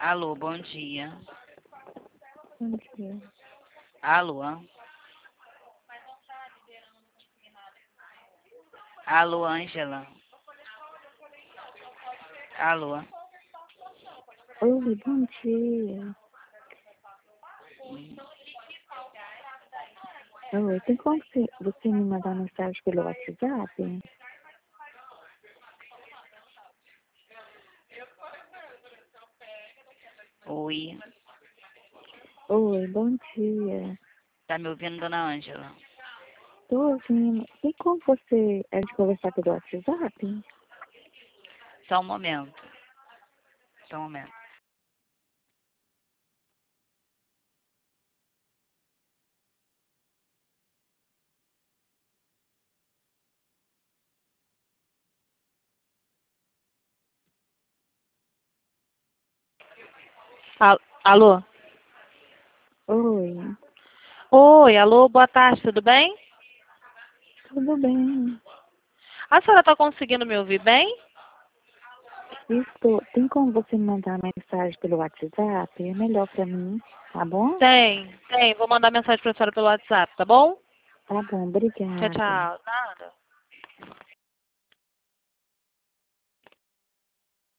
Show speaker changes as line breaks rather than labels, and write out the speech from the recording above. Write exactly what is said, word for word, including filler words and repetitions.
Alô, bom dia.
Bom dia.
Alô. Alô, Ângela. Alô.
Oi, bom dia. Oi, tem como você, você me mandar mensagem pelo WhatsApp?
Oi.
Oi, bom dia.
Tá me ouvindo, dona Ângela?
Tô ouvindo. Tem como você é, de conversar pelo WhatsApp?
Só um momento. Só um momento. Al- Alô?
Oi,
Oi, alô, boa tarde, tudo bem?
tudo bem?
A senhora tá conseguindo me ouvir bem?
Estou. Tem como você me mandar mensagem pelo WhatsApp? É melhor pra mim, tá bom?
Tem, tem. Vou mandar mensagem pra senhora pelo WhatsApp, tá bom?
Tá bom,
Tchau,
obrigada.
tchau. Nada.